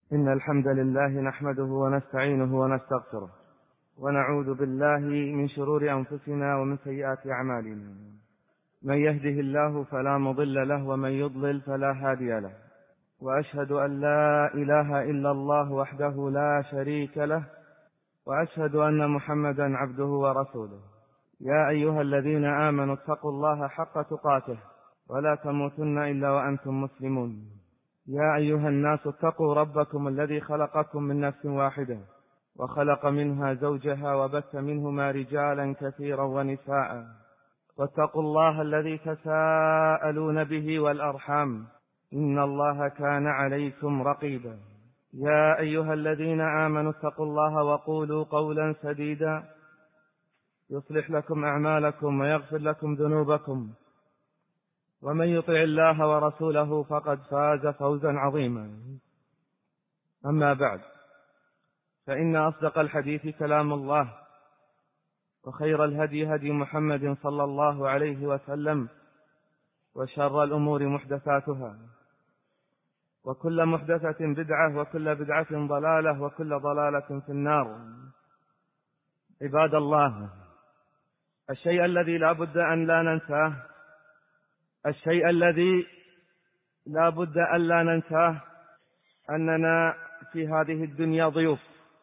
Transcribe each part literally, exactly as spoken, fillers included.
إن الحمد لله نحمده ونستعينه ونستغفره ونعوذ بالله من شرور أنفسنا ومن سيئات أعمالنا. من يهده الله فلا مضل له ومن يضلل فلا هادي له، وأشهد أن لا إله إلا الله وحده لا شريك له، وأشهد أن محمدا عبده ورسوله. يا أيها الذين آمنوا اتقوا الله حق تقاته ولا تموتن إلا وأنتم مسلمون. يا أيها الناس اتقوا ربكم الذي خلقكم من نفس واحدة وخلق منها زوجها وبث منهما رجالا كثيرا ونساء، واتقوا الله الذي تساءلون به والأرحام إن الله كان عليكم رقيبا. يا أيها الذين آمنوا اتقوا الله وقولوا قولا سديدا يصلح لكم أعمالكم ويغفر لكم ذنوبكم، ومن يطع الله ورسوله فقد فاز فوزا عظيما. أما بعد، فإن أصدق الحديث كلام الله، وخير الهدي هدي محمد صلى الله عليه وسلم، وشر الأمور محدثاتها، وكل محدثة بدعة، وكل بدعة ضلالة، وكل ضلالة في النار. عباد الله، الشيء الذي لا بد أن لا ننساه الشيء الذي لا بد أن لا ننساه أننا في هذه الدنيا ضيوف،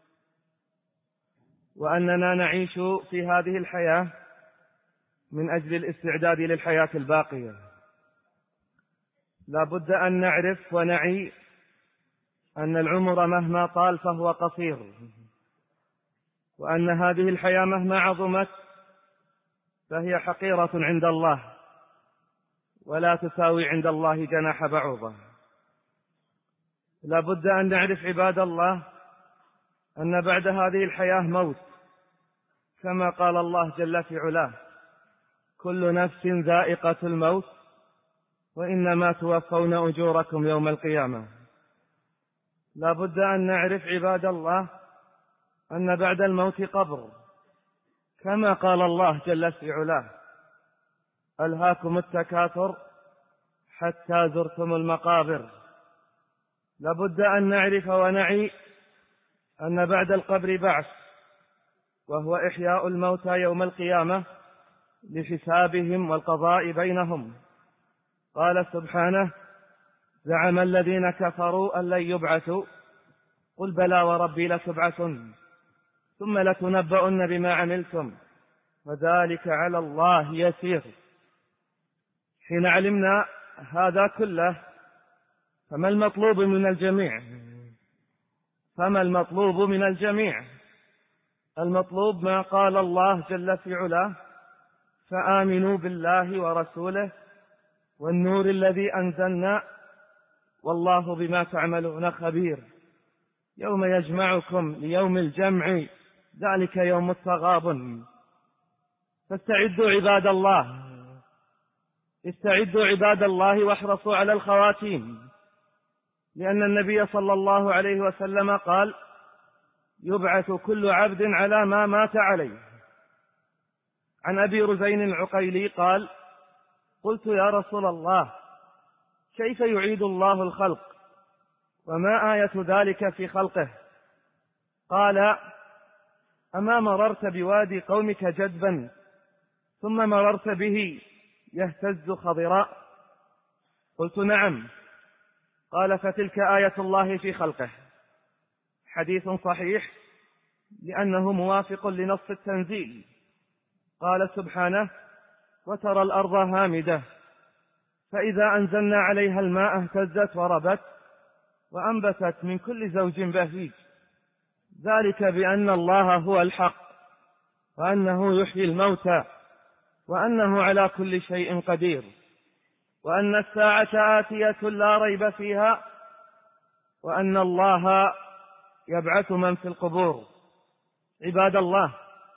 وأننا نعيش في هذه الحياة من أجل الاستعداد للحياة الباقية. لا بد أن نعرف ونعي أن العمر مهما طال فهو قصير، وأن هذه الحياة مهما عظمت فهي حقيرة عند الله، ولا تساوي عند الله جناح بعوضة. لا بد أن نعرف عباد الله أن بعد هذه الحياة موت، كما قال الله جل في علاه: كل نفس ذائقة الموت وإنما توفون أجوركم يوم القيامة. لا بد أن نعرف عباد الله أن بعد الموت قبر، كما قال الله جل في علاه: ألهاكم التكاثر حتى زرتم المقابر. لابد أن نعرف ونعي أن بعد القبر بعث، وهو إحياء الموتى يوم القيامة لحسابهم والقضاء بينهم. قال سبحانه: زعم الذين كفروا أن لن يبعثوا قل بلى وربي لتبعثن ثم لتنبؤن بما عملتم وذلك على الله يسير. حين علمنا هذا كله فما المطلوب من الجميع؟ فما المطلوب من الجميع؟ المطلوب ما قال الله جل في علاه: فآمنوا بالله ورسوله والنور الذي أنزلنا والله بما تعملون خبير. يوم يجمعكم ليوم الجمع ذلك يوم التغابن. فاستعدوا عباد الله، استعدوا عباد الله واحرصوا على الخواتيم، لأن النبي صلى الله عليه وسلم قال: يبعث كل عبد على ما مات عليه. عن أبي رزين العقيلي قال: قلت يا رسول الله، كيف يعيد الله الخلق وما آية ذلك في خلقه؟ قال: أما مررت بوادي قومك جدبا ثم مررت به يهتز خضراء؟ قلت نعم. قال: فتلك آية الله في خلقه. حديث صحيح لأنه موافق لنص التنزيل. قال سبحانه: وترى الأرض هامدة فإذا أنزلنا عليها الماء اهتزت وربت وأنبتت من كل زوج بهيج، ذلك بأن الله هو الحق وأنه يحيي الموتى وأنه على كل شيء قدير وأن الساعة آتية لا ريب فيها وأن الله يبعث من في القبور. عباد الله،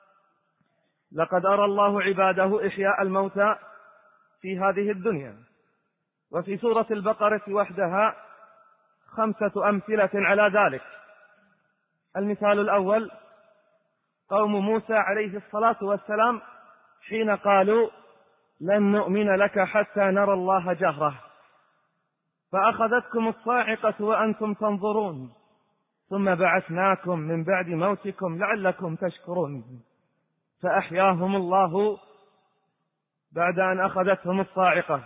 لقد أرى الله عباده إحياء الموتى في هذه الدنيا، وفي سورة البقرة وحدها خمسة أمثلة على ذلك. المثال الأول: قوم موسى عليه الصلاة والسلام حين قالوا: لن نؤمن لك حتى نرى الله جهرة، فأخذتكم الصاعقة وأنتم تنظرون ثم بعثناكم من بعد موتكم لعلكم تشكرون. فأحياهم الله بعد أن أخذتهم الصاعقة.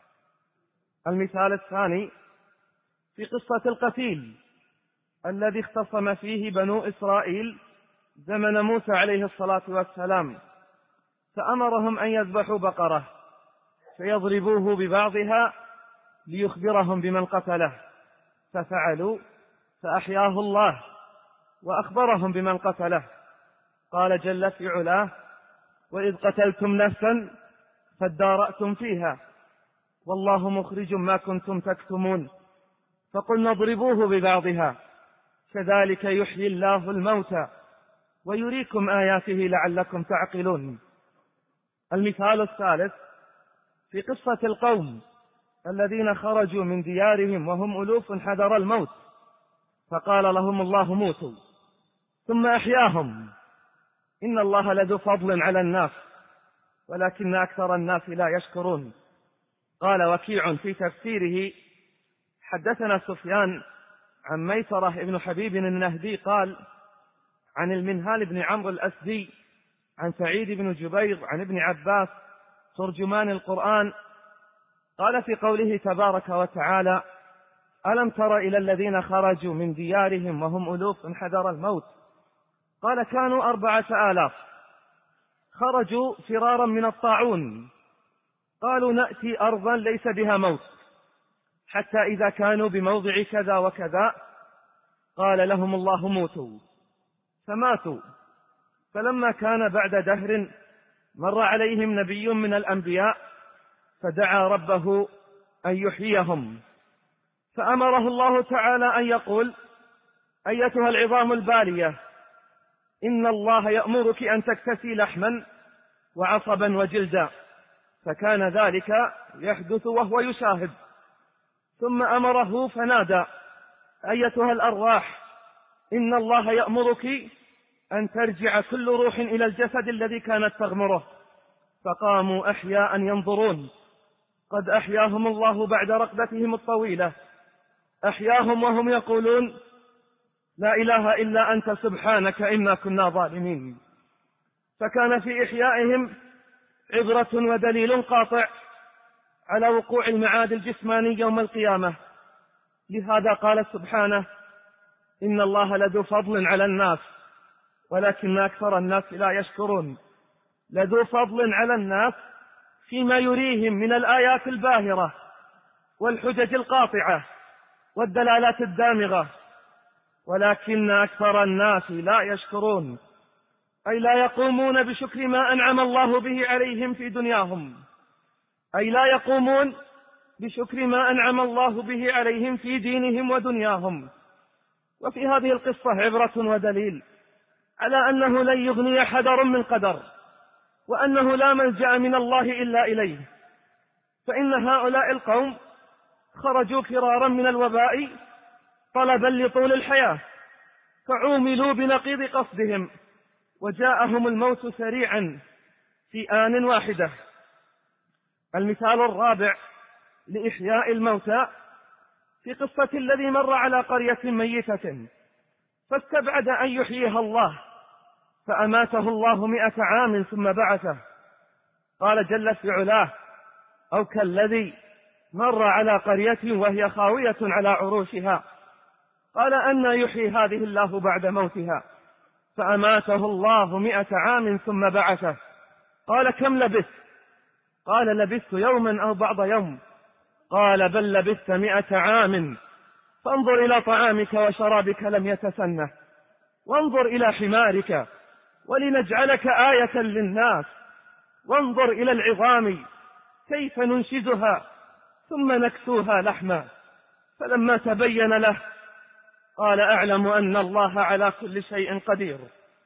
المثال الثاني في قصة القتيل الذي اختصم فيه بنو إسرائيل زمن موسى عليه الصلاة والسلام، فأمرهم أن يذبحوا بقرة فيضربوه ببعضها ليخبرهم بمن قتله، ففعلوا فأحياه الله وأخبرهم بمن قتله. قال جل في علاه: وإذ قتلتم نفسا فادارأتم فيها والله مخرج ما كنتم تكتمون فقلنا اضربوه ببعضها كذلك يحيي الله الموتى ويريكم آياته لعلكم تعقلون. المثال الثالث في قصة القوم الذين خرجوا من ديارهم وهم ألوف حذر الموت، فقال لهم الله موتوا ثم أحياهم. إن الله لذو فضل على الناس ولكن أكثر الناس لا يشكرون. قال وكيع في تفسيره: حدثنا سفيان عن ميسرة ابن حبيب النهدي قال عن المنهال بن عمرو الأسدي عن سعيد بن جبير عن ابن عباس ترجمان القرآن قال في قوله تبارك وتعالى: ألم تر إلى الذين خرجوا من ديارهم وهم ألوف حذر الموت، قال كانوا أربعة آلاف خرجوا فرارا من الطاعون، قالوا نأتي أرضا ليس بها موت، حتى إذا كانوا بموضع كذا وكذا قال لهم الله موتوا فماتوا. فلما كان بعد دهر مر عليهم نبي من الأنبياء فدعا ربه أن يحييهم، فأمره الله تعالى أن يقول: أيتها العظام البالية إن الله يأمرك أن تكتسي لحما وعصبا وجلدا، فكان ذلك يحدث وهو يشاهد. ثم أمره فنادى: أيتها الأرواح إن الله يأمرك أن ترجع كل روح إلى الجسد الذي كانت تغمره، فقاموا أحياء ينظرون، قد أحياهم الله بعد رقدتهم الطويلة، أحياهم وهم يقولون: لا إله إلا أنت سبحانك إنا كنا ظالمين. فكان في إحيائهم عبرة ودليل قاطع على وقوع المعاد الجسماني يوم القيامة. لهذا قال سبحانه: إن الله لذو فضل على الناس ولكن أكثر الناس لا يشكرون. لذو فضل على الناس فيما يريهم من الآيات الباهرة والحجج القاطعة والدلالات الدامغة، ولكن أكثر الناس لا يشكرون، أي لا يقومون بشكر ما أنعم الله به عليهم في دنياهم، أي لا يقومون بشكر ما أنعم الله به عليهم في دينهم ودنياهم. وفي هذه القصة عبرة ودليل على أنه لن يغني حذر من قدر، وأنه لا ملجأ من الله إلا إليه. فإن هؤلاء القوم خرجوا فرارا من الوباء طلبا لطول الحياة، فعوملوا بنقيض قصدهم وجاءهم الموت سريعا في آن واحدة. المثال الرابع لإحياء الموتى في قصة الذي مر على قرية ميتة فاستبعد أن يحييها الله فأماته الله مئة عام ثم بعثه. قال جل في علاه: أو كالذي مر على قرية وهي خاوية على عروشها قال أنى يحيي هذه الله بعد موتها فأماته الله مئة عام ثم بعثه. قال كم لبثت؟ قال لبثت يوما أو بعض يوم. قال بل لبثت مئة عام فانظر إلى طعامك وشرابك لم يتسنه، وانظر إلى حمارك ولنجعلك آية للناس، وانظر إلى العظام كيف ننشزها ثم نكسوها لحما. فلما تبين له قال أعلم أن الله على كل شيء قدير.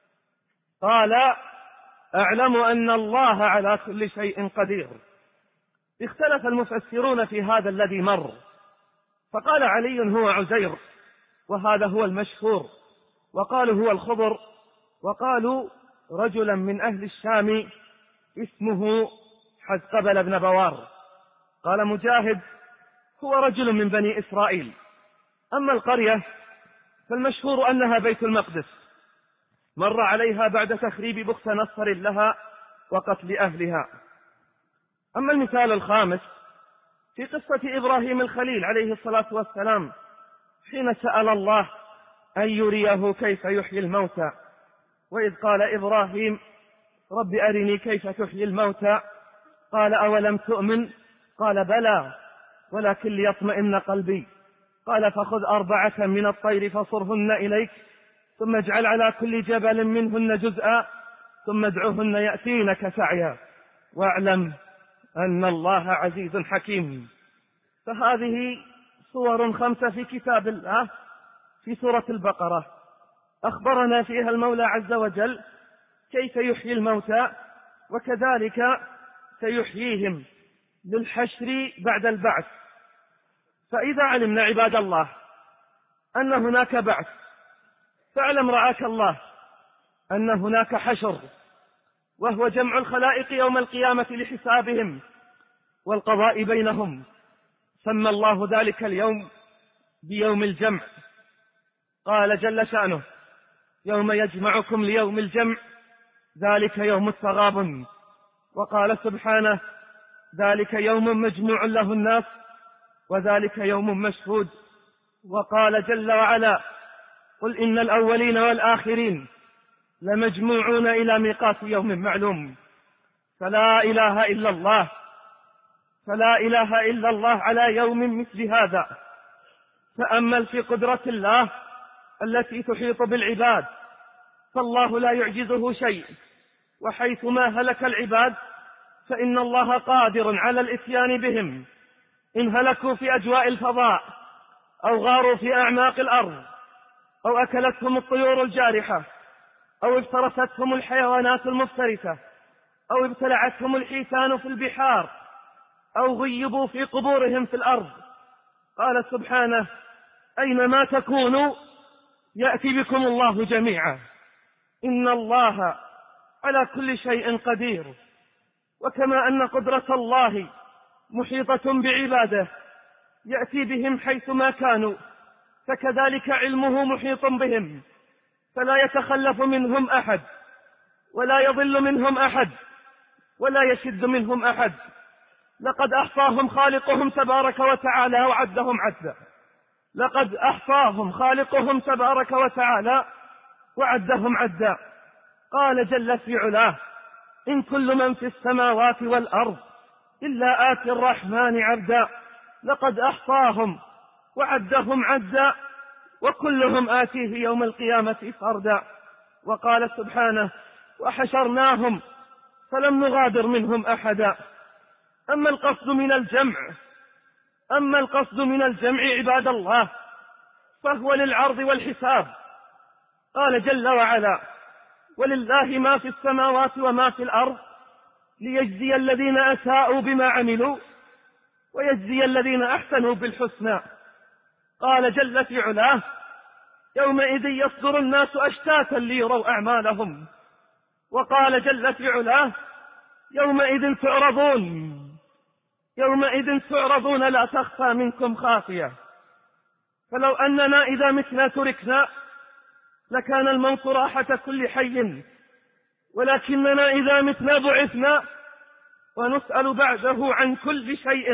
قال أعلم أن الله على كل شيء قدير. اختلف المفسرون في هذا الذي مر، فقال علي هو عزير وهذا هو المشهور، وقالوا هو الخضر، وقالوا رجلا من أهل الشام اسمه حزقبل بن بوار. قال مجاهد هو رجل من بني إسرائيل. أما القرية فالمشهور أنها بيت المقدس، مر عليها بعد تخريب بخت نصر لها وقتل أهلها. أما المثال الخامس في قصة إبراهيم الخليل عليه الصلاة والسلام حين سأل الله أن يريه كيف يحيي الموتى، وإذ قال إبراهيم رب أرني كيف تحيي الموتى، قال أولم تؤمن؟ قال بلى ولكن ليطمئن قلبي. قال فخذ أربعة من الطير فصرهن إليك ثم اجعل على كل جبل منهن جزءا ثم ادعهن يأتينك سعيا واعلم أن الله عزيز حكيم. فهذه صور خمسة في كتاب الله في سورة البقرة أخبرنا فيها المولى عز وجل كيف يحيي الموتى، وكذلك سيحييهم للحشر بعد البعث. فإذا علمنا عباد الله أن هناك بعث، فاعلم رعاك الله أن هناك حشر، وهو جمع الخلائق يوم القيامة لحسابهم والقضاء بينهم. سمى الله ذلك اليوم بيوم الجمع، قال جل شأنه يوم يجمعكم ليوم الجمع ذلك يوم التغابن. وقال سبحانه ذلك يوم مجموع له الناس وذلك يوم مشهود. وقال جل وعلا قل إن الأولين والآخرين لمجموعون إلى ميقات يوم معلوم. فلا إله إلا الله فلا إله إلا الله على يوم مثل هذا. تأمل في قدرة الله التي تحيط بالعباد، فالله لا يعجزه شيء، وحيثما هلك العباد فإن الله قادر على الإتيان بهم، إن هلكوا في أجواء الفضاء أو غاروا في أعماق الأرض أو أكلتهم الطيور الجارحة أو افترستهم الحيوانات المفترسة أو ابتلعتهم الحيتان في البحار أو غيبوا في قبورهم في الأرض. قال سبحانه أينما تكونوا يأتي بكم الله جميعا إن الله على كل شيء قدير. وكما أن قدرة الله محيطة بعباده يأتي بهم حيثما كانوا، فكذلك علمه محيط بهم فلا يتخلف منهم أحد ولا يضل منهم أحد ولا يشد منهم أحد. لقد أحصاهم خالقهم تبارك وتعالى وعدهم عدا لقد أحصاهم خالقهم تبارك وتعالى وعدهم عدا. قال جل في علاه إن كل من في السماوات والأرض إلا آتي الرحمن عبدا لقد أحصاهم وعدهم عدا وكلهم آتيه يوم القيامة فردا. وقال سبحانه وحشرناهم فلم نغادر منهم أحدا. أما القصد من الجمع أما القصد من الجمع عباد الله فهو للعرض والحساب. قال جل وعلا ولله ما في السماوات وما في الأرض ليجزي الذين أساءوا بما عملوا ويجزي الذين أحسنوا بالحسنى. قال جل في علاه يومئذ يصدر الناس أشتاتا ليروا أعمالهم. وقال جل في علاه يومئذ تعرضون يومئذ تعرضون لا تخفى منكم خافية. فلو أننا إذا متنا تركنا لكان الموت راحة كل حي، ولكننا إذا متنا بعثنا ونسأل بعده عن كل شيء.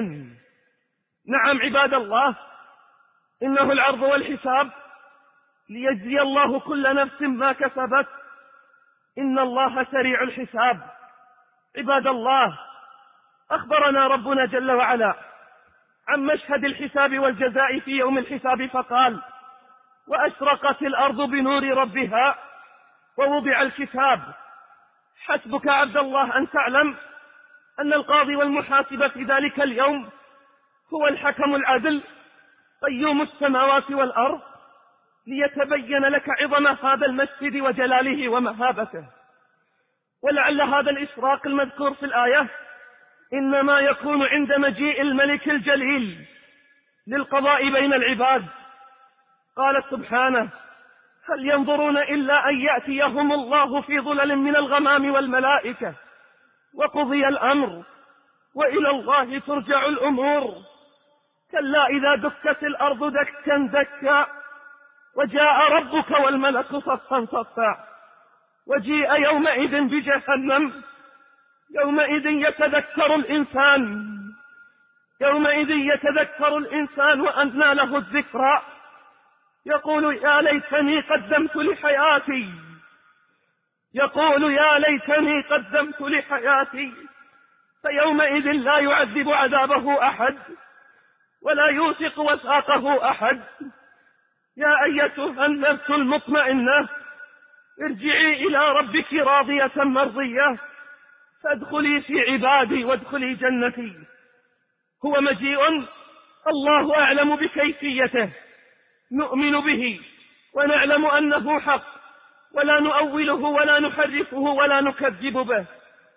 نعم عباد الله إنه العرض والحساب ليجزي الله كل نفس ما كسبت إن الله سريع الحساب. عباد الله أخبرنا ربنا جل وعلا عن مشهد الحساب والجزاء في يوم الحساب فقال وأشرقت الأرض بنور ربها ووضع الكتاب. حسبك عبد الله أن تعلم أن القاضي والمحاسب في ذلك اليوم هو الحكم العدل قيوم السماوات والأرض، ليتبين لك عظم هذا المسجد وجلاله ومهابته. ولعل هذا الإشراق المذكور في الآية إنما يكون عند مجيء الملك الجليل للقضاء بين العباد. قال سبحانه هل ينظرون إلا أن يأتيهم الله في ظلل من الغمام والملائكة وقضي الأمر وإلى الله ترجع الأمور. كلا إذا دكت الأرض دكا دكا وجاء ربك والملك صفا صفا وجيء يومئذ بجهنم. يومئذ يتذكر الإنسان يومئذ يتذكر الإنسان وأنى له الذكرى، يقول يا ليتني قدمت لحياتي يقول يا ليتني قدمت لحياتي فيومئذ لا يعذب عذابه أحد ولا يوثق وثاقه أحد. يا أيتها النفس المطمئنة ارجعي إلى ربك راضية مرضية فادخلي في عبادي وادخلي جنتي. هو مجيء الله أعلم بكيفيته، نؤمن به ونعلم أنه حق ولا نؤوله ولا نحرفه ولا نكذب به.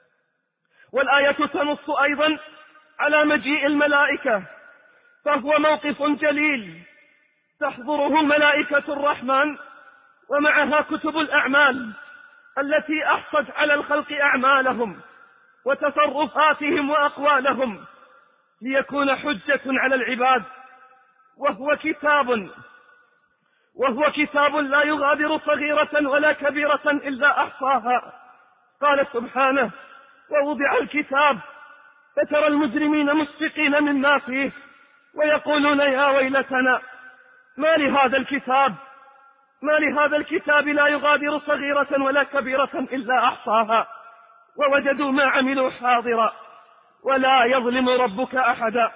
والآية تنص أيضا على مجيء الملائكة، فهو موقف جليل تحضره ملائكة الرحمن ومعها كتب الأعمال التي أحصت على الخلق أعمالهم وتصرفاتهم وأقوالهم ليكون حجة على العباد. وهو كتاب وهو كتاب لا يغادر صغيرة ولا كبيرة إلا أحصاها. قال سبحانه ووضع الكتاب فترى المجرمين مشفقين مما فيه ويقولون يا ويلتنا ما لهذا الكتاب ما لهذا الكتاب لا يغادر صغيرة ولا كبيرة إلا أحصاها ووجدوا ما عملوا حاضرا ولا يظلم ربك أحدا.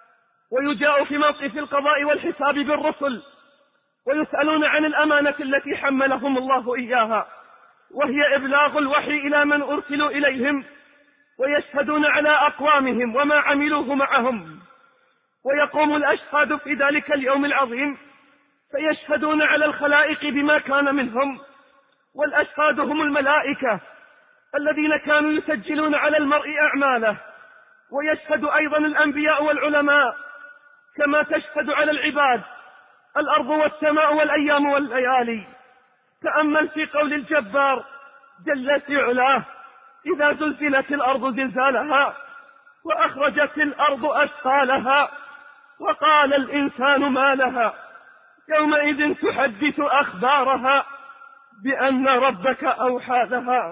ويجاء في موقف القضاء والحساب بالرسل ويسألون عن الأمانة التي حملهم الله إياها، وهي إبلاغ الوحي إلى من أرسلوا إليهم، ويشهدون على أقوامهم وما عملوه معهم. ويقوم الأشهاد في ذلك اليوم العظيم فيشهدون على الخلائق بما كان منهم، والأشهاد هم الملائكة الذين كانوا يسجلون على المرء أعماله. ويشهد أيضا الأنبياء والعلماء كما تشهد على العباد الأرض والسماء والأيام والليالي. تأمل في قول الجبار جل في علاه إذا زلزلت الأرض زلزالها وأخرجت الأرض أثقالها وقال الإنسان ما لها يومئذ تحدث أخبارها بأن ربك أوحى لها.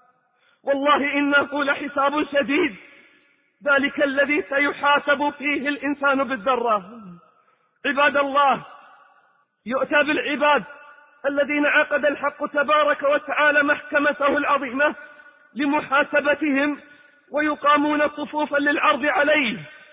والله إنه لحساب شديد، ذلك الذي سيحاسب فيه الإنسان بالذرة. عباد الله، يؤتى بالعباد الذين عقد الحق تبارك وتعالى محكمته العظيمة لمحاسبتهم ويقامون صفوفا للعرض عليه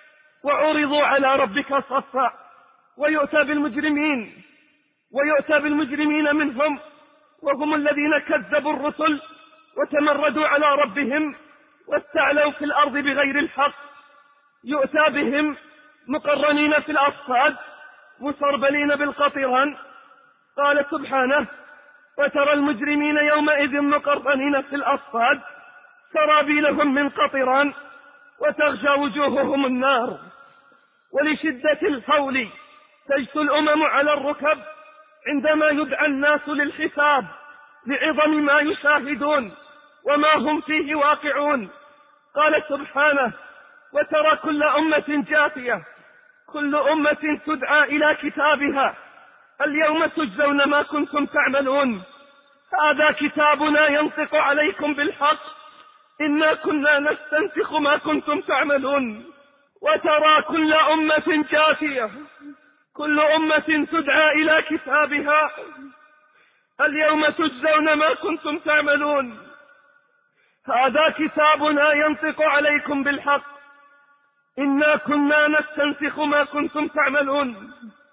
وعرضوا على ربك صفا. ويؤتى بالمجرمين ويؤتى بالمجرمين منهم وهم الذين كذبوا الرسل وتمردوا على ربهم واستعلوا في الأرض بغير الحق. يؤتى بهم مقرنين في الأصفاد مسربلين بالقطران. قال سبحانه وترى المجرمين يومئذ مقرنين في الأصفاد سرابيلهم من قطران وتغشى وجوههم النار. ولشدة الهول تجثو الأمم على الركب عندما يدعى الناس للحساب لعظم ما يشاهدون وما هم فيه واقعون. قال سبحانه وترى كل أمة جاثية كل أمة تدعى إلى كتابها اليوم تجزون ما كنتم تعملون هذا كتابنا ينطق عليكم بالحق إنا كنا نستنسخ ما كنتم تعملون. وترى كل أمة جاثية كل أمة تدعى إلى كتابها اليوم تجزون ما كنتم تعملون هذا كتابنا ينطق عليكم بالحق إنا كنا نستنسخ ما كنتم تعملون.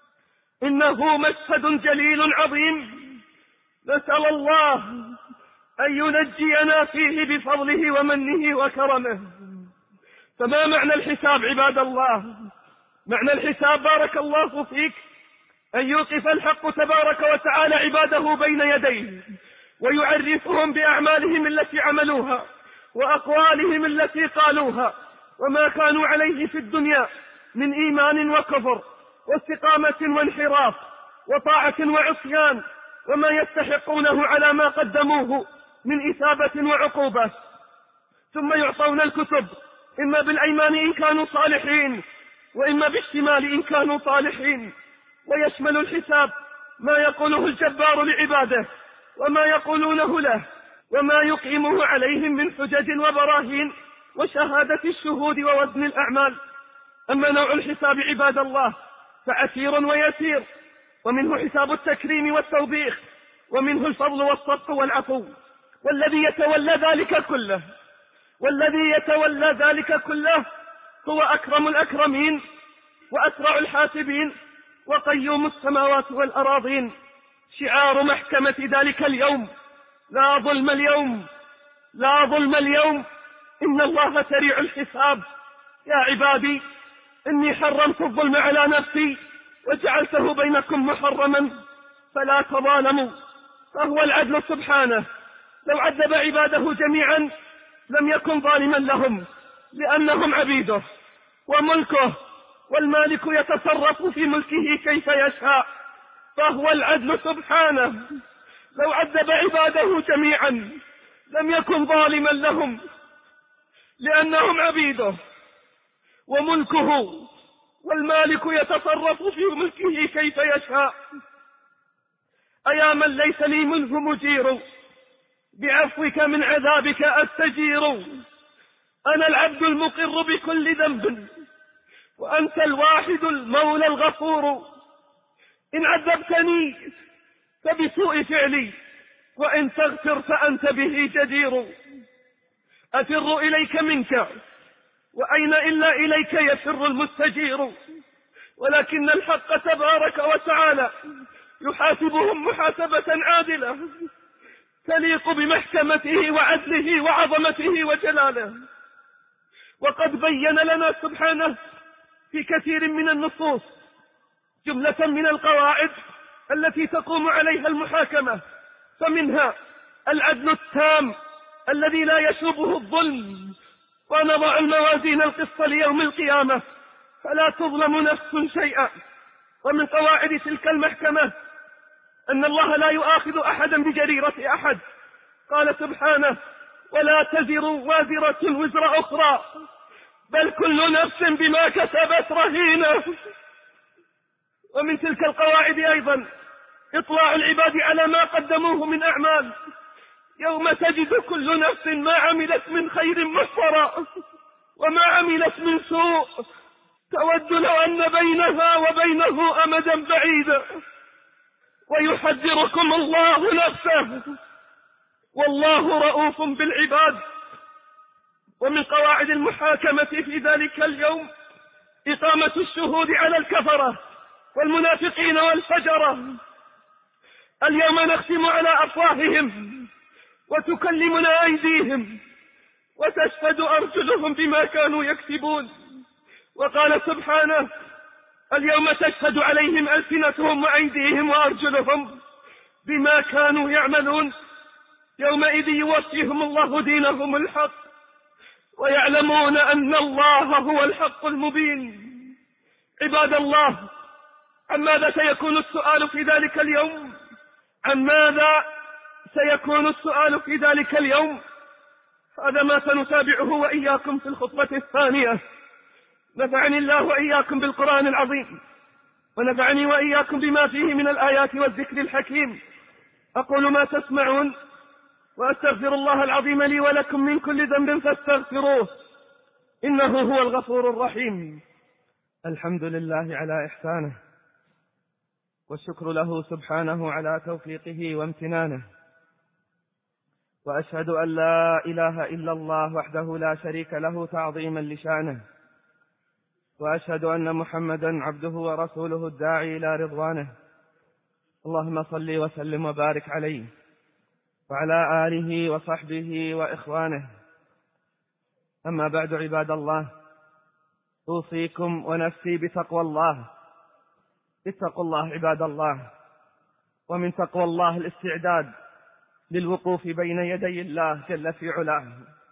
إنه مشهد جليل عظيم نسأل الله أن ينجينا فيه بفضله ومنه وكرمه. فما معنى الحساب عباد الله؟ معنى الحساب بارك الله فيك أن يوقف الحق تبارك وتعالى عباده بين يديه ويعرفهم بأعمالهم التي عملوها وأقوالهم التي قالوها وما كانوا عليه في الدنيا من إيمان وكفر واستقامة وانحراف وطاعة وعصيان وما يستحقونه على ما قدموه من إثابة وعقوبة. ثم يعطون الكتب إما بالأيمان إن كانوا صالحين وإما بالشمال إن كانوا صالحين. ويشمل الحساب ما يقوله الجبار لعباده وما يقولونه له وما يقيمه عليهم من حجج وبراهين وشهادة الشهود ووزن الأعمال. أما نوع الحساب عباد الله فعسير ويسير، ومنه حساب التكريم والتوبيخ، ومنه الفضل والصدق والعفو. والذي يتولى ذلك كله والذي يتولى ذلك كله هو أكرم الأكرمين وأسرع الحاسبين وقيوم السماوات والأراضين. شعار محكمة ذلك اليوم: لا ظلم اليوم، لا ظلم اليوم، إن الله سريع الحساب. يا عبادي إني حرمت الظلم على نفسي وجعلته بينكم محرما فلا تظالموا، فهو العدل سبحانه. لو عذب عباده جميعا لم يكن ظالما لهم لأنهم عبيده وملكه، والمالك يتصرف في ملكه كيف يشاء، فهو العدل سبحانه. لو عذب عباده جميعا لم يكن ظالما لهم لأنهم عبيده وملكه، والمالك يتصرف في ملكه كيف يشاء. أيا من ليس لي منه مجير، بعفوك من عذابك أستجير. أنا العبد المقر بكل ذنب وأنت الواحد المولى الغفور. إن عذبتني فبسوء فعلي، وإن تغفر فأنت به جدير. أفر إليك منك، وأين إلا إليك يفر المستجير. ولكن الحق تبارك وتعالى يحاسبهم محاسبة عادلة تليق بمحكمته وعدله وعظمته وجلاله. وقد بين لنا سبحانه في كثير من النصوص جملة من القواعد التي تقوم عليها المحاكمة، فمنها العدل التام الذي لا يشوبه الظلم. ونضع الموازين القسط ليوم القيامة فلا تظلم نفس شيئا. ومن قواعد تلك المحكمة أن الله لا يؤاخذ أحدا بجريرة أحد. قال سبحانه: ولا تزر وازرة وزر أخرى، بل كل نفس بما كسبت رهينة. ومن تلك القواعد أيضا إطلاع العباد على ما قدموه من أعمال، يوم تجد كل نفس ما عملت من خير محصرا وما عملت من سوء، تود لو أن بينها وبينه أمدا بعيدا. ويحذركم الله نفسه والله رؤوف بالعباد. ومن قواعد المحاكمة في ذلك اليوم إقامة الشهود على الكفرة والمنافقين والفجرة. اليوم نختم على أفواههم وتكلمنا أيديهم وتشهد أرجلهم بما كانوا يكسبون. وقال سبحانه: اليوم تشهد عليهم ألسنتهم وأيديهم وأرجلهم بما كانوا يعملون. يومئذ يوفيهم الله دينهم الحق ويعلمون أن الله هو الحق المبين. عباد الله، عن ماذا سيكون السؤال في ذلك اليوم؟ عن ماذا سيكون السؤال في ذلك اليوم؟ هذا ما سنتابعه وإياكم في الخطبة الثانية. نفعني الله وإياكم بالقرآن العظيم، ونفعني وإياكم بما فيه من الآيات والذكر الحكيم. أقول ما تسمعون وأستغفر الله العظيم لي ولكم من كل ذنب فاستغفروه إنه هو الغفور الرحيم. الحمد لله على إحسانه، والشكر له سبحانه على توفيقه وامتنانه، وأشهد أن لا إله إلا الله وحده لا شريك له تعظيما لشأنه، وأشهد أن محمدا عبده ورسوله الداعي إلى رضوانه. اللهم صل وسلم وبارك عليه وعلى آله وصحبه وإخوانه. أما بعد، عباد الله، أوصيكم ونفسي بتقوى الله. اتقوا الله عباد الله، ومن تقوى الله الاستعداد للوقوف بين يدي الله جل في علاه.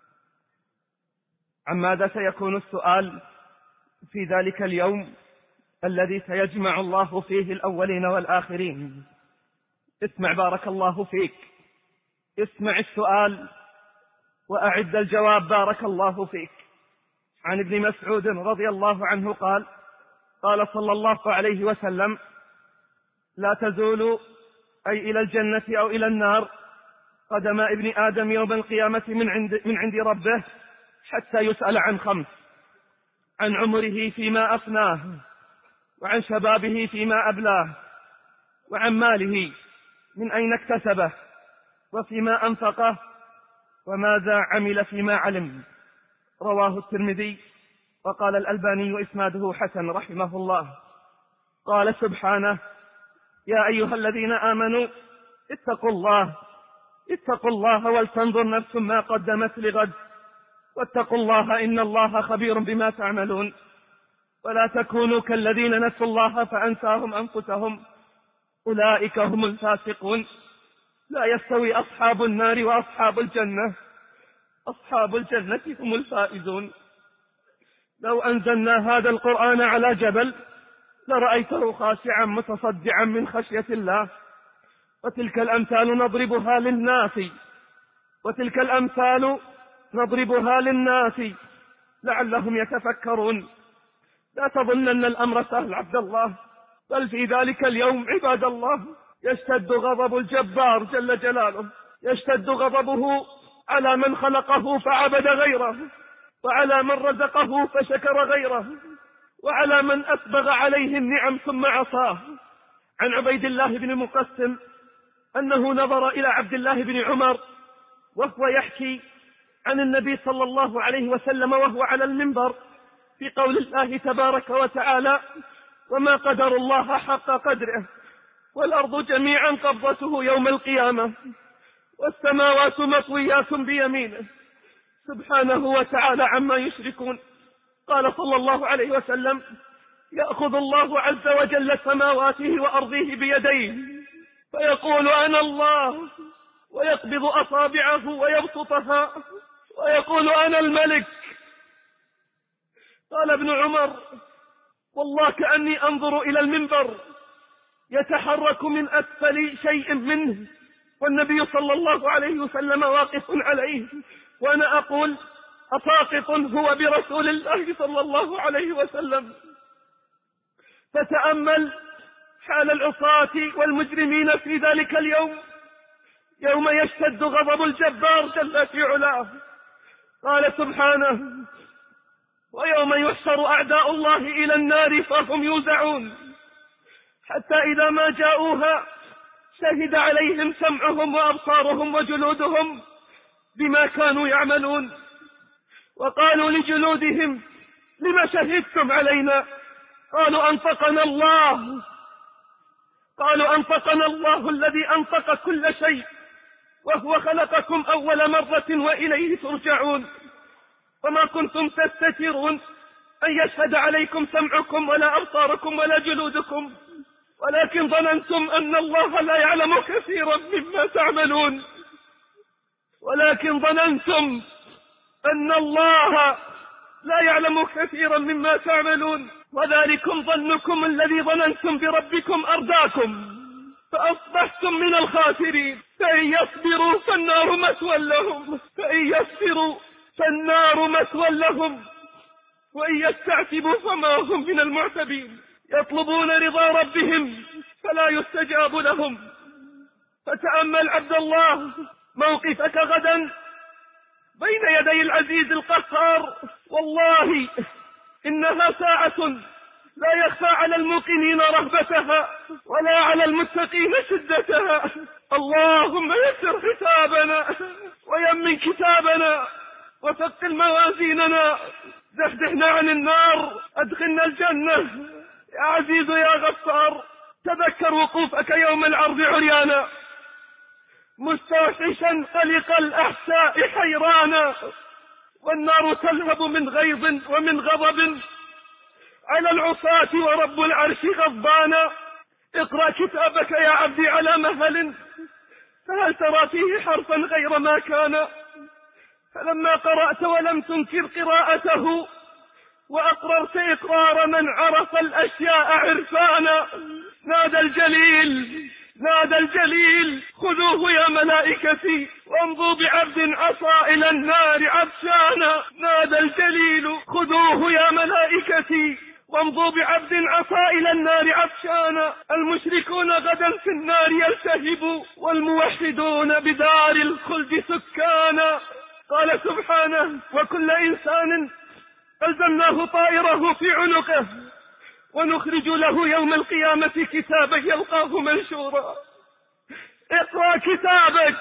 عن ماذا سيكون السؤال في ذلك اليوم الذي سيجمع الله فيه الأولين والآخرين؟ اسمع بارك الله فيك، اسمع السؤال وأعد الجواب بارك الله فيك. عن ابن مسعود رضي الله عنه قال: قال صلى الله عليه وسلم: لا تزول أي إلى الجنة أو إلى النار قدم ابن آدم يوم القيامة من عند, من عند ربه حتى يسأل عن خمس: عن عمره فيما أفناه، وعن شبابه فيما أبلاه، وعن ماله من أين اكتسبه، وفيما أنفقه، وماذا عمل فيما علم. رواه الترمذي، وقال الألباني إسناده حسن رحمه الله. قال سبحانه: يا أيها الذين آمنوا اتقوا الله اتقوا الله ولتنظر نفس ما قدمت لغد واتقوا الله إن الله خبير بما تعملون. ولا تكونوا كالذين نسوا الله فأنساهم أنفسهم أولئك هم الفاسقون. لا يستوي أصحاب النار وأصحاب الجنة، أصحاب الجنة هم الفائزون. لو أنزلنا هذا القرآن على جبل لرأيته خاشعا متصدعا من خشية الله. وتلك الأمثال نضربها للناس وتلك الأمثال نضربها للناس لعلهم يتفكرون. لا تظنن الأمر سهل عبد الله، بل في ذلك اليوم عباد الله يشتد غضب الجبار جل جلاله، يشتد غضبه على من خلقه فعبد غيره، وعلى من رزقه فشكر غيره، وعلى من أسبغ عليه النعم ثم عصاه. عن عبيد الله بن المقسم أنه نظر إلى عبد الله بن عمر وهو يحكي عن النبي صلى الله عليه وسلم وهو على المنبر في قول الله تبارك وتعالى: وما قدر الله حق قدره والأرض جميعا قبضته يوم القيامة والسماوات مطويات بيمينه سبحانه وتعالى عما يشركون. قال صلى الله عليه وسلم: يأخذ الله عز وجل سماواته وأرضه بيديه فيقول: أنا الله، ويقبض أصابعه ويبسطها ويقول: أنا الملك. قال ابن عمر: والله كأني أنظر إلى المنبر يتحرك من أسفل شيء منه والنبي صلى الله عليه وسلم واقف عليه، وأنا أقول: أساقط هو برسول الله صلى الله عليه وسلم. فتأمل حال العصاة والمجرمين في ذلك اليوم، يوم يشتد غضب الجبار جل في علاه. قال سبحانه: ويوم يحشر أعداء الله إلى النار فهم يوزعون حتى إذا ما جاءوها شهد عليهم سمعهم وأبصارهم وجلودهم بما كانوا يعملون. وقالوا لجلودهم: لما شهدتم علينا؟ قالوا: أنطقنا الله قالوا أنطقنا الله الذي أنطق كل شيء وهو خلقكم أول مرة وإليه ترجعون. وما كنتم تستترون أن يشهد عليكم سمعكم ولا أبصاركم ولا جلودكم، ولكن ظننتم أن الله لا يعلم كثيرا مما تعملون ولكن ظننتم أن الله لا يعلم كثيرا مما تعملون وذلكم ظنكم الذي ظننتم بربكم أرداكم فأصبحتم من الخاسرين. فإن يصبروا فالنار مثوى لهم فإن يصبروا فالنار مثوى لهم وإن يستعتبوا فما هم من المعتبين. يطلبون رضا ربهم فلا يستجاب لهم. فتأمل عبد الله موقفك غدا بين يدي العزيز القهار، والله إنها ساعة لا يخفى على الموقنين رهبتها ولا على المتقين شدتها. اللهم يسر حسابنا ويمن كتابنا وثقل موازيننا، زحزحنا عن النار، أدخلنا الجنة يا عزيز يا غفار. تذكر وقوفك يوم العرض عريانا مستوحشا قلق الأحساء حيرانا، والنار تلهب من غيظ ومن غضب على العصاة ورب العرش غضبانا. اقرأ كتابك يا عبدي على مهل، فهل ترى فيه حرفا غير ما كان؟ فلما قرأت ولم تنكر قراءته وأقررت إقرار من عرف الأشياء عرفانا، نادى الجليل نادى الجليل خذوه يا ملائكتي وامضوا بعبد عصى إلى النار عطشانا. نادى الجليل خذوه يا ملائكتي وامضوا بعبد عصى إلى النار عطشانا. المشركون غدا في النار يلتهبوا، والموحدون بدار الخلد سكانا. قال سبحانه: وكل إنسان ألزمناه طائره في عنقه ونخرج له يوم القيامة كتابا يلقاه منشورا. اقرأ كتابك،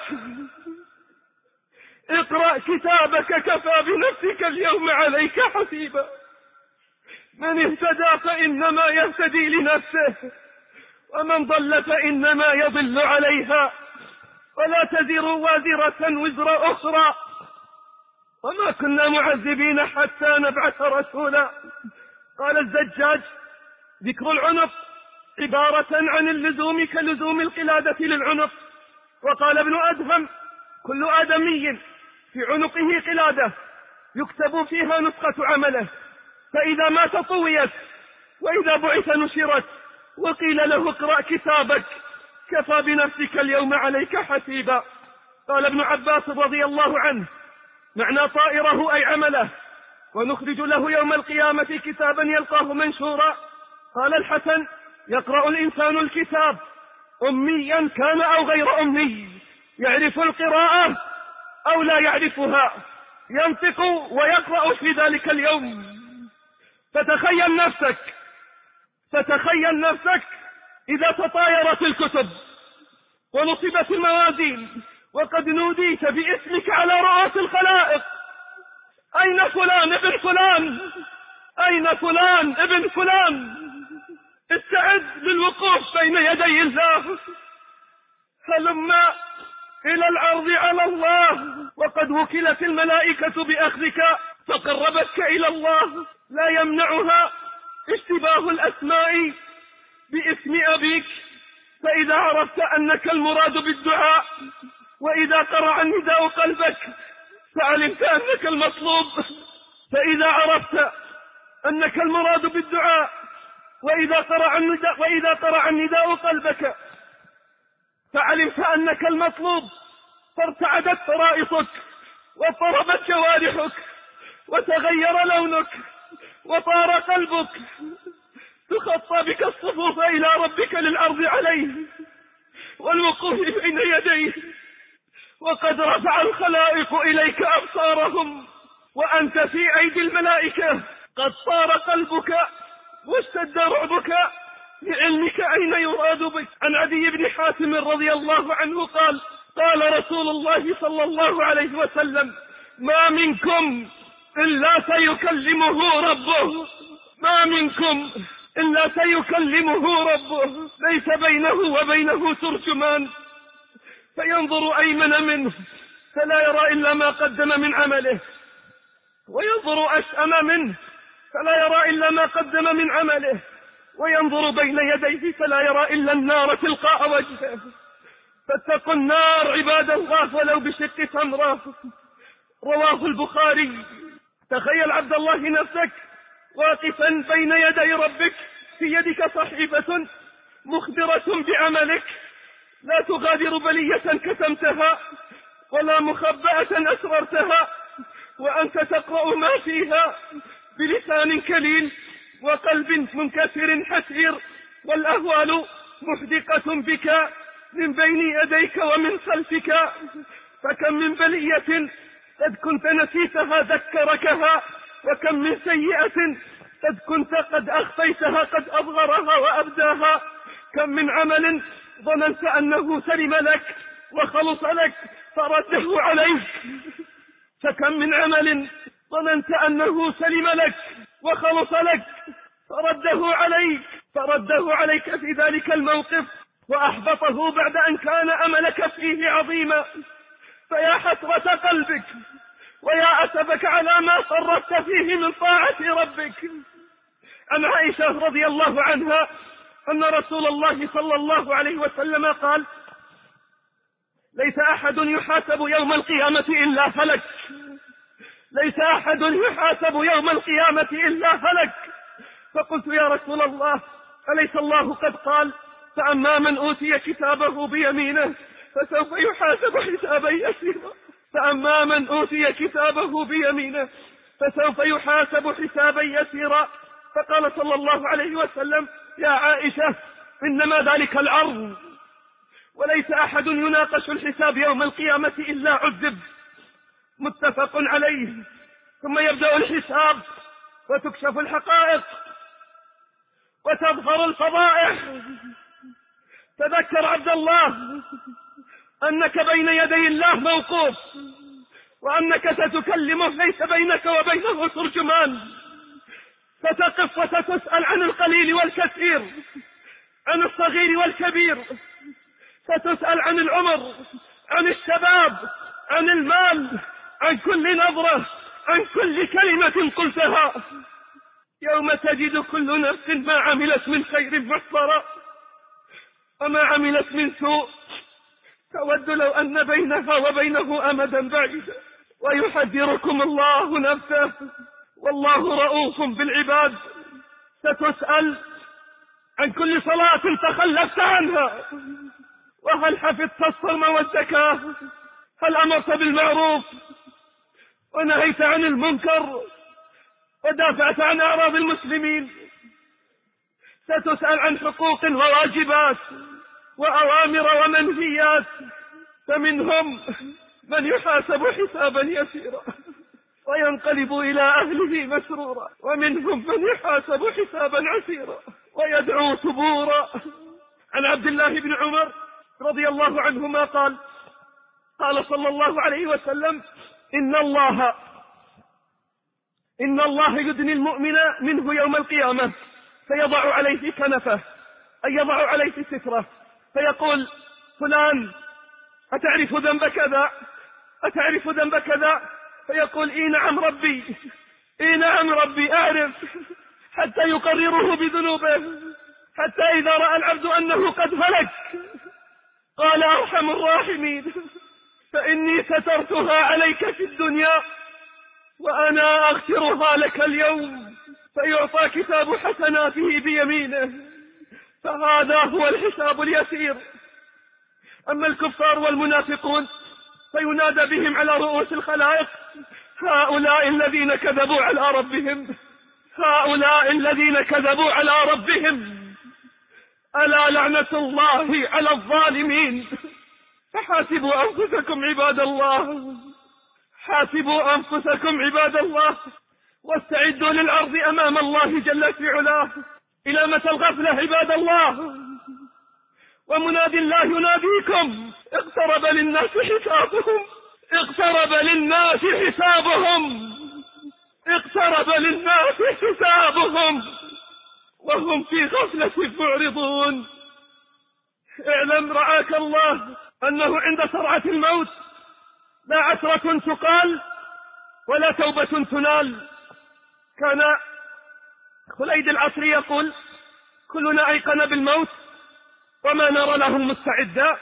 اقرأ كتابك، كفى بنفسك اليوم عليك حسيبا. من اهتدى فإنما يهتدي لنفسه، ومن ضل فإنما يضل عليها، ولا تزر وازرة وزر أخرى، وما كنا معذبين حتى نبعث رسولا. قال الزجاج: ذكر العنق عبارة عن اللزوم كلزوم القلادة للعنق. وقال ابن أدهم: كل آدمي في عنقه قلادة يكتب فيها نسخة عمله، فإذا مات طويت، وإذا بعث نشرت، وقيل له: اقرأ كتابك، كفى بنفسك اليوم عليك حسيبا. قال ابن عباس رضي الله عنه: معنى طائره أي عمله، ونخرج له يوم القيامة كتابا يلقاه منشورا. قال الحسن: يقرأ الإنسان الكتاب أميا كان أو غير أمي، يعرف القراءة أو لا يعرفها، ينطق ويقرأ في ذلك اليوم. فتخيل نفسك فتخيل نفسك إذا تطايرت الكتب ونصبت الموازين وقد نوديت باسمك على رؤوس الخلائق: أين فلان ابن فلان؟ أين فلان ابن فلان؟ استعد للوقوف بين يدي الله. هلم إلى العرض على الله، وقد وكلت الملائكة بأخذك فقربتك إلى الله. لا يمنعها اشتباه الأسماء باسم أبيك، فإذا عرفت أنك المراد بالدعاء، وإذا قرع النداء قلبك فعلمت أنك المطلوب. فإذا عرفت أنك المراد بالدعاء، وإذا قرع النداء, وإذا قرع النداء قلبك فعلمت أنك المطلوب، فارتعدت فرائصك واضطربت جوارحك وتغير لونك وطار قلبك. تخطى بك الصفوف إلى ربك للعرض عليه والوقوف بين يديه، وقد رفع الخلائق إليك أبصارهم وأنت في أيدي الملائكة. قد طار قلبك واشتد رعبك لعلمك أين يراد بك. عن عدي بن حاتم رضي الله عنه قال: قال رسول الله صلى الله عليه وسلم: ما منكم إلا سيكلمه ربه، ما منكم إلا سيكلمه ربه، ليس بينه وبينه ترجمان، فينظر أيمن منه فلا يرى إلا ما قدم من عمله، وينظر أشأم منه فلا يرى إلا ما قدم من عمله، وينظر بين يديه فلا يرى إلا النار تلقاء وجهه. فاتقوا النار عباد الله ولو بشق تمرة. رواه البخاري. تخيل عبد الله نفسك واقفا بين يدي ربك، في يدك صحيفة مخبرة بعملك، لا تغادر بلية كتمتها ولا مخبأة أسررتها، وأنت تقرأ ما فيها بلسان كليل وقلب منكسر حسير، والأهوال محدقة بك من بين يديك ومن خلفك. فكم من بلية قد كنت نسيتها ذكركها، وكم من سيئة قد كنت قد أخفيتها قد أظهرها وأبداها. كم من عمل ظننت أنه سلم لك وخلص لك فرده عليك، فكم من عمل ظننت أنه سلم لك وخلص لك فرده عليك فرده عليك في ذلك الموقف وأحبطه بعد أن كان أملك فيه عظيما. فيا حسرة قلبك ويا أسفك على ما صرفت فيه من طاعة ربك. عن عائشة رضي الله عنها أن رسول الله صلى الله عليه وسلم قال: ليس أحد يحاسب يوم القيامة إلا هلك، ليس أحد يحاسب يوم القيامة إلا هلك. فقلت: يا رسول الله، أليس الله قد قال: فأما من أوتي كتابه بيمينه فسوف يحاسب حسابا يسيرا، فأما من أوتي كتابه بيمينه فسوف يحاسب حسابا يسيرا. فقال صلى الله عليه وسلم: يا عائشة إنما ذلك العرض، وليس أحد يناقش الحساب يوم القيامة إلا عذب. متفق عليه. ثم يبدأ الحساب وتكشف الحقائق وتظهر الفضائح. تذكر عبد الله أنك بين يدي الله موقوف، وأنك ستكلمه ليس بينك وبينه ترجمان. ستقف وستسأل عن القليل والكثير، عن الصغير والكبير. ستسأل عن العمر، عن الشباب، عن المال، عن كل نظرة، عن كل كلمة قلتها. يوم تجد كل نفس ما عملت من خير محضرا وما عملت من سوء، تود لو أن بينها وبينه أمدا بعيدا. ويحذركم الله نفسه والله رؤوف بالعباد. ستسأل عن كل صلاة تخلفت عنها، وهل حفظت الصوم والزكاة، هل أمرت بالمعروف ونهيت عن المنكر ودافعت عن أعراض المسلمين. ستسأل عن حقوق وواجبات وأوامر ومنهيات، فمنهم من يحاسب حسابا يسيرا وينقلب إلى أهله مسرورا، ومنهم من يحاسب حسابا عسيرا ويدعو ثبورا. عن عبد الله بن عمر رضي الله عنهما قال: قال صلى الله عليه وسلم: إن الله إن الله يدني المؤمن منه يوم القيامة فيضع عليه كنفه، أي يضع عليه ستره، فيقول: فلان أتعرف ذنب كذا؟ أتعرف ذنب كذا؟ فيقول: إي نعم ربي، إي نعم ربي أعرف، حتى يقرره بذنوبه، حتى إذا رأى العبد أنه قد هلك قال: أرحم الراحمين، فإني سترتها عليك في الدنيا وأنا أغفرها لك اليوم. فيعطى كتاب حسناته بيمينه، فهذا هو الحساب اليسير. أما الكفار والمنافقون فينادى بهم على رؤوس الخلائق: هؤلاء الذين كذبوا على ربهم، هؤلاء الذين كذبوا على ربهم، ألا لعنة الله على الظالمين. فحاسبوا أنفسكم عباد الله، حاسبوا أنفسكم عباد الله، واستعدوا للعرض أمام الله جل في علاه. إلى متى الغفلة عباد الله؟ ومنادي الله يناديكم: اقترب للناس حسابهم، اقترب للناس حسابهم، اقترب للناس حسابهم وهم في غفلة معرضون. اعلم رعاك الله أنه عند سرعة الموت لا عثرة تقال ولا توبة تنال. كان خليد العصري يقول: كلنا أيقن بالموت وما نرى له مستعدا،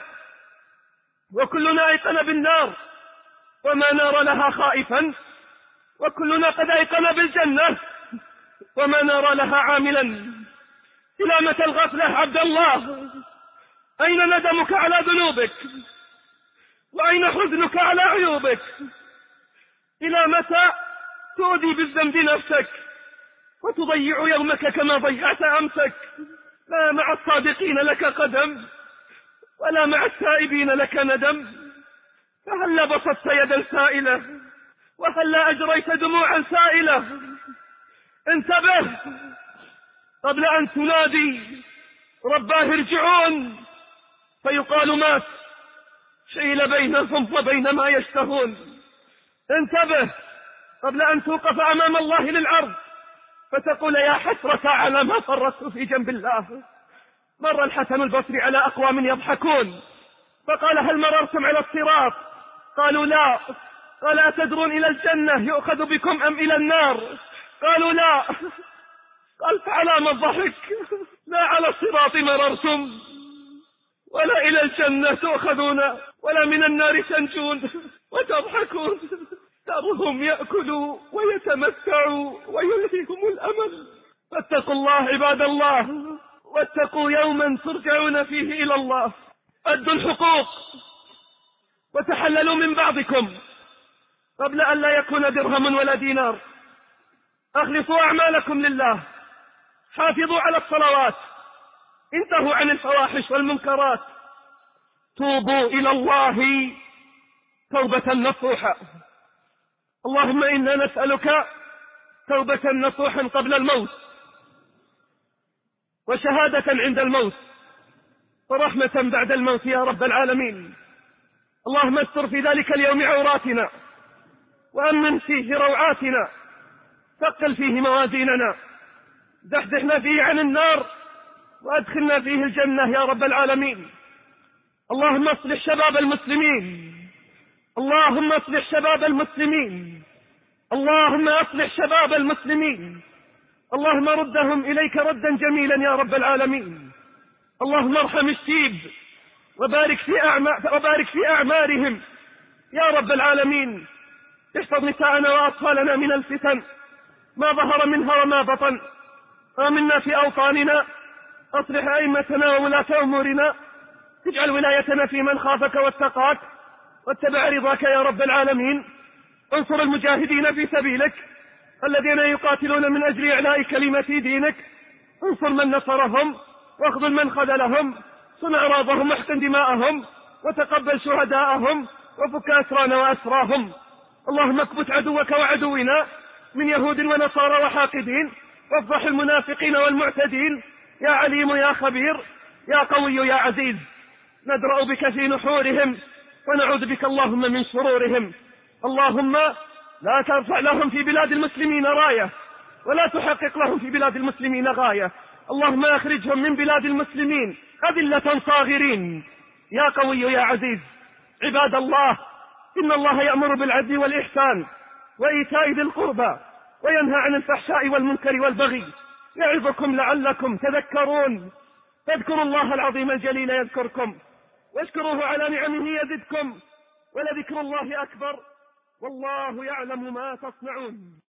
وكلنا أيقن بالنار وما نرى لها خائفا، وكلنا قد أيقن بالجنة وما نرى لها عاملا. إلى متى الغفلة عبد الله؟ أين ندمك على ذنوبك؟ وأين حزنك على عيوبك؟ إلى متى تؤذي بالذنب نفسك وتضيع يومك كما ضيعت أمسك؟ لا مع الصادقين لك قدم ولا مع التائبين لك ندم. فهلا بسطت يدا سائلة وهلا أجريت دموعا سائلة؟ انتبه قبل أن تنادي رباه ارجعون فيقال مات، شيل بينهم وبين ما يشتهون. انتبه قبل أن توقف أمام الله للعرض فتقول: يا حسرة على ما فرطت في جنب الله. مر الحسن البصري على أقوام يضحكون فقال: هل مررتم على الصراط؟ قالوا: لا. قال: أتدرون إلى الجنة يؤخذ بكم أم إلى النار؟ قالوا: لا. قال: فعلى ما الضحك؟ لا على الصراط مررتم ولا إلى الجنة تؤخذون ولا من النار تنجون وتضحكون. ترهم يأكلوا ويتمتعوا ويلهيهم الأمل. فاتقوا الله عباد الله، واتقوا يوما ترجعون فيه إلى الله. أدوا الحقوق وتحللوا من بعضكم قبل أن لا يكون درهم ولا دينار. أخلصوا أعمالكم لله حافظوا على الصلوات، انتهوا عن الفواحش والمنكرات، توبوا إلى الله توبة نصوحة. اللهم إنا نسألك توبة نصوحا قبل الموت، وشهادة عند الموت، ورحمة بعد الموت يا رب العالمين. اللهم استر في ذلك اليوم عوراتنا، وأمن فيه روعاتنا، ثقل فيه موازيننا، زحزحنا فيه عن النار، وأدخلنا فيه الجنة يا رب العالمين. اللهم اصلح شباب المسلمين، اللهم اصلح شباب المسلمين، اللهم اصلح شباب المسلمين، اللهم ردهم إليك ردا جميلا يا رب العالمين. اللهم ارحم الشيب وبارك في أعمار وبارك في أعمارهم يا رب العالمين. احفظ نساءنا وأطفالنا من الفتن ما ظهر منها وما بطن. آمنا في أوطاننا، أصلح أئمتنا وولاة أمورنا، تجعل ولايتنا في من خافك واتقاك واتبع رضاك يا رب العالمين. انصر المجاهدين في سبيلك الذين يقاتلون من أجل إعلاء كلمة دينك. انصر من نصرهم واخذل من خذلهم، صن أعراضهم واحقن دماءهم، وتقبل شهداءهم، وفك أسرانا وأسراهم. اللهم اكبت عدوك وعدونا من يهود ونصارى وحاقدين، وافضح المنافقين والمعتدين يا عليم يا خبير يا قوي يا عزيز. ندرأ بك في نحورهم ونعوذ بك اللهم من شرورهم. اللهم لا ترفع لهم في بلاد المسلمين راية، ولا تحقق لهم في بلاد المسلمين غاية. اللهم اخرجهم من بلاد المسلمين أذلة صاغرين يا قوي يا عزيز. عباد الله، إن الله يأمر بالعدل والإحسان وإيتاء ذي القربى وينهى عن الفحشاء والمنكر والبغي، يعظكم لعلكم تذكرون. فاذكروا الله العظيم الجليل يذكركم، واشكروه على نعمه يزدكم، ولذكر الله أكبر، والله يعلم ما تصنعون.